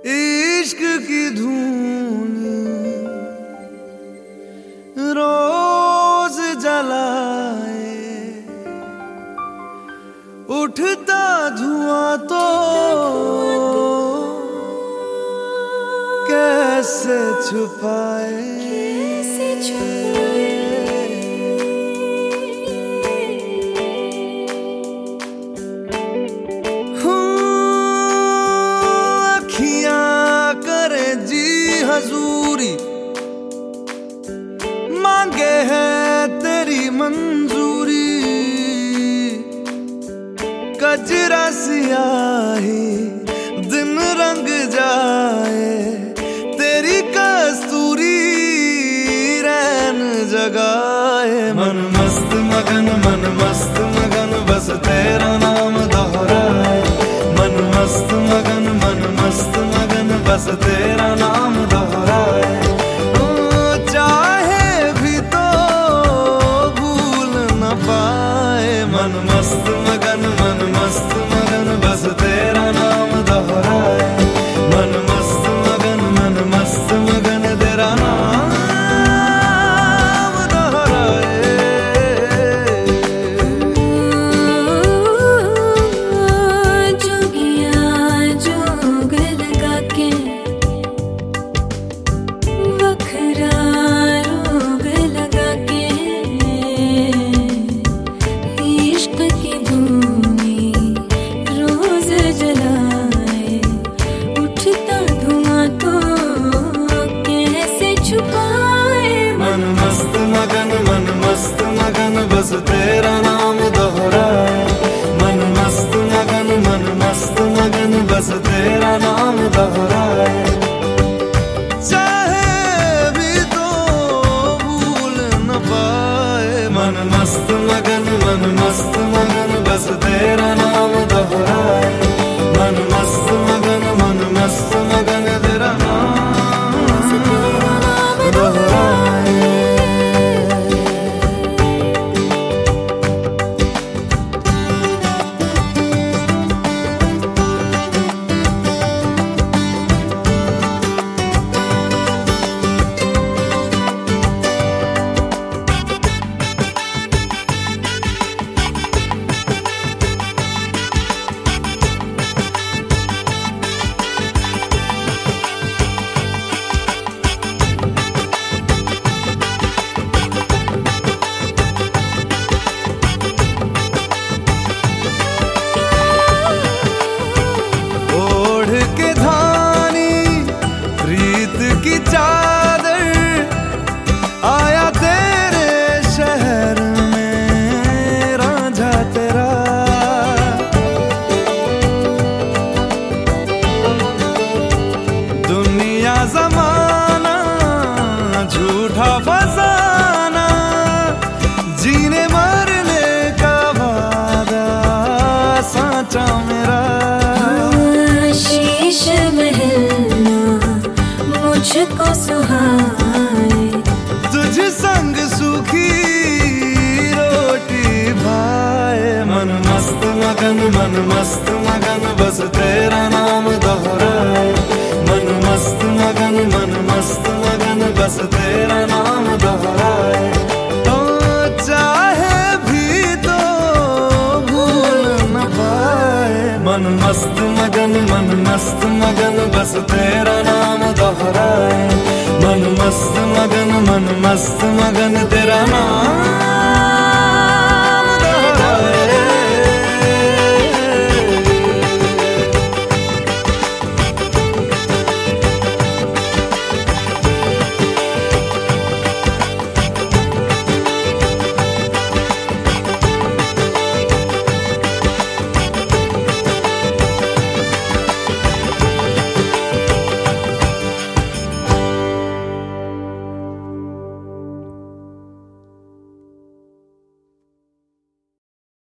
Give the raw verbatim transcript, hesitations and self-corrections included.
इश्क की धून रोज जलाए, उठता धुआं तो कैसे छुपाए, कैसे छुपाए। अखियां करे जी हजूरी, मांगे है तेरी मंजूरी, कजरा सियाही दिन रंग जाए, तेरी कस्तूरी रैन जगाए। मन मस्त मगन मन मस्त मगन बस तेरा नाम दोहराए, मन मस्त मगन मन मस्त मगन बस तेरा नाम दोहराए। चाहे भी तो भूल न पाए, मन मस्त मगन मन मस्त मगन बस तेरा नाम दोहराए, मन मस्त मगन मन मस्त मगन तेरा नाम दोहराए। जोगिया जोग लगा के वखरा रोग लगा के, इश्क की धूनी रोज जलाए, उठता धुआं तो कैसे छुपाए। मन मस्त मगन मन मस्त मगन बस तेरा नाम दोहराए, मन मस्त मगन मन मस्त मगन बस तेरा नाम दोहराए। चाहे भी तो भूल न पाए, मन मस्त मगन मन मस्त मगन बस तेरा नाम दोहराए, मन मस्त मगन मन मस्त मगन तेरा नाम दोहराए। की चादर आया तेरे शहर में रांझा तेरा, दुनिया जमाना झूठा फसाना, जीने मरने का वादा साचा मेरा। शीश महलना मुझको सुहाए, तुझ संग सूखी रोटी भाए। मन मस्त मगन मन मस्त मगन बस तेरा नाम दोहराए, मन मस्त मगन मन मस्त मगन बस तेरा नाम दोहराए। तो चाहे भी तो भूल न पाए, मन मस्त मगन मन मस्त मगन बस तेरा नाम दोहराए, मन मस्त मगन मन मस्त मगन तेरा नाम